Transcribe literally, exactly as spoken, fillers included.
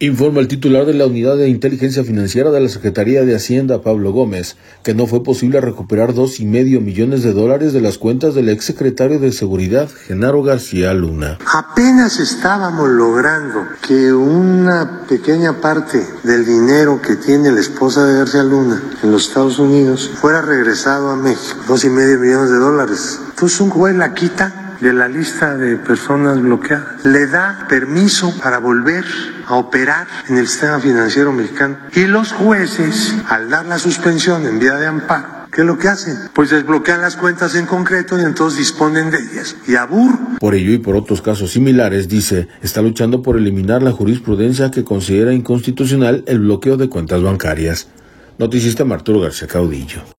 Informa el titular de la Unidad de Inteligencia Financiera de la Secretaría de Hacienda, Pablo Gómez, que no fue posible recuperar dos y medio millones de dólares de las cuentas del exsecretario de Seguridad, Genaro García Luna. Apenas estábamos logrando que una pequeña parte del dinero que tiene la esposa de García Luna en los Estados Unidos fuera regresado a México, dos y medio millones de dólares. Entonces un juez la quita de la lista de personas bloqueadas, le da permiso para volver a operar en el sistema financiero mexicano. Y los jueces, al dar la suspensión en vía de amparo, ¿qué es lo que hacen? Pues desbloquean las cuentas en concreto y entonces disponen de ellas. Y abur. Por ello y por otros casos similares, dice, está luchando por eliminar la jurisprudencia que considera inconstitucional el bloqueo de cuentas bancarias. Noticista Arturo García Caudillo.